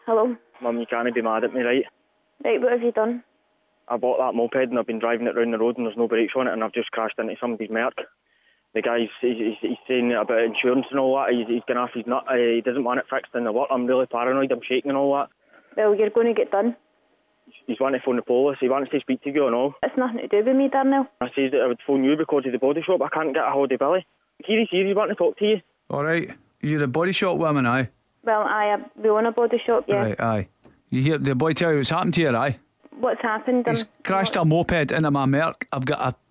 Hello. Mum, you can't be mad at me, right? Right, what have you done? I bought that moped and I've been driving it round the road and there's no brakes on it and I've just crashed into somebody's Merc. The guy's he's saying about insurance and all that. He's going off his nut. He doesn't want it fixed in the work. I'm really paranoid. I'm shaking and all that. Well, you're going to get done. He's wanting to phone the police. He wants to speak to you and all. It's nothing to do with me, Darnell. I says that I would phone you because of the body shop. I can't get a hold of Billy. He's here. He's wanting to talk to you. All right. You're the body shop woman, aye? Well, we own a body shop, yeah. Right, aye. You hear the boy tell you what's happened to you, aye? What's happened? He's crashed a moped into my Merc. I've got a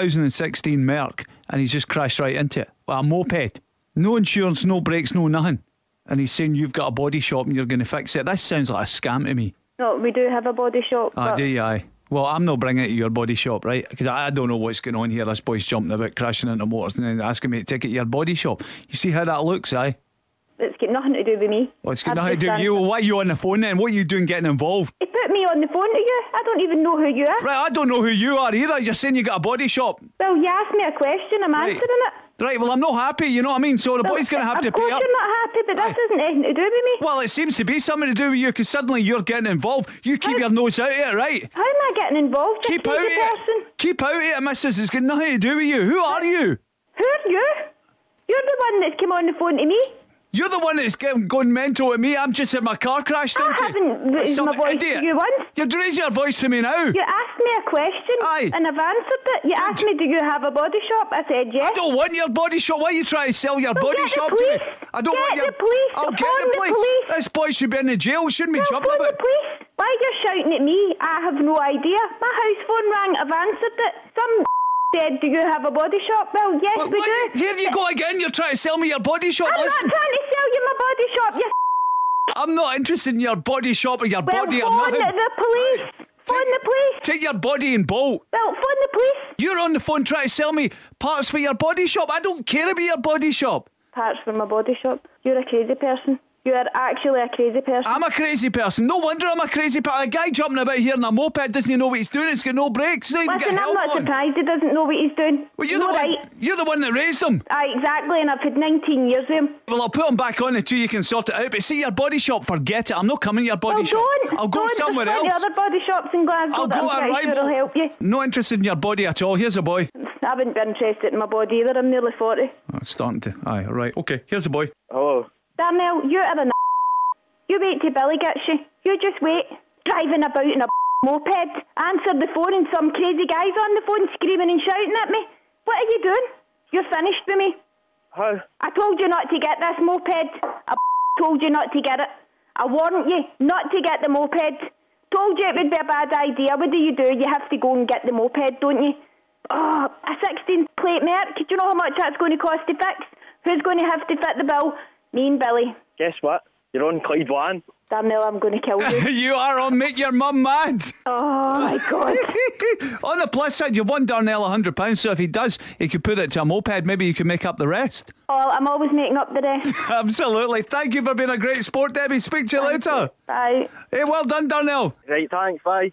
2016 Merc and he's just crashed right into it. Well, a moped. No insurance, no brakes, no nothing. And he's saying you've got a body shop and you're going to fix it. This sounds like a scam to me. No, we do have a body shop. Ah, do you? Aye. Well, I'm not bringing it to your body shop, right? Because I don't know what's going on here. This boy's jumping about, crashing into motors and then asking me to take it to your body shop. You see how that looks, aye? It's got nothing to do with me. Well, it's got nothing to do with you. Well, why are you on the phone then? What are you doing getting involved? He put me on the phone to you. I don't even know who you are. Right, I don't know who you are either. You're saying you got a body shop. Well, you asked me a question. I'm answering it. Right, well, I'm not happy, you know what I mean? So the boy's going to have to pay up. Of course you're not happy, but this isn't anything to do with me. Well, it seems to be something to do with you because suddenly you're getting involved. You keep your nose out of it, right? How am I getting involved? Keep out of it. Keep out of it, missus. It's got nothing to do with you. Who are you? Who are you? You're the one that's come on the phone to me. You're the one that's going mental at me. I'm just in my car crashed into. I haven't raised my voice to you once. You'd raise your voice to me now. You asked me a question. Aye. And I've answered it. You asked me, do you have a body shop? I said yes. I don't want your body shop. Why are you trying to sell your body shop to me? I don't want your... Get the police. I'll get the police. This boy should be in the jail. Shouldn't be jumping phone about. the police. Why you're shouting at me? I have no idea. My house phone rang. I've answered it. Some said, do you have a body shop? Well, yes, we do. Here you go again. You're trying to sell me your body shop. I'm not trying to sell you my body shop, you I'm not interested in your body shop or your body or nothing. Phone the police. Phone the police. Take your body and bolt. Well, phone the police. You're on the phone trying to sell me parts for your body shop. I don't care about your body shop. Parts for my body shop? You're a crazy person. You are actually a crazy person. I'm a crazy person. No wonder I'm a crazy person. A guy jumping about here in a moped doesn't know what he's doing. It's got no brakes. Listen, I'm not surprised he doesn't know what he's doing. Well, you're the one that raised him. Aye, exactly, and I've had 19 years with him. Well, I'll put him back on until you can sort it out. But see, your body shop, forget it. I'm not coming to your body shop. I'll go somewhere else. There's other body shops in Glasgow I'll go that I'm pretty sure will help you. No interested in your body at all. Here's a boy. I wouldn't be interested in my body either. I'm nearly 40. Oh, it's starting to. Aye, right. Okay, here's the boy. Hello. Darnell, you are You wait till Billy gets you. You just wait. Driving about in a moped. Answer the phone and some crazy guy's on the phone screaming and shouting at me. What are you doing? You're finished with me. How? I told you not to get this moped. I told you not to get it. I warned you not to get the moped. Told you it would be a bad idea. What do? You have to go and get the moped, don't you? Oh, a 16 plate Merc. Do you know how much that's going to cost to fix? Who's going to have to fit the bill? Me and Billy. Guess what? You're on Clyde Van. Darnell, I'm going to kill you. You are on Make Your Mum Mad. Oh my God. On the plus side, you've won Darnell £100, so if he does, he could put it to a moped. Maybe you can make up the rest. Oh, I'm always making up the rest. Absolutely. Thank you for being a great sport, Debbie. Speak to you later. Bye. Hey, well done, Darnell. Right, thanks, bye.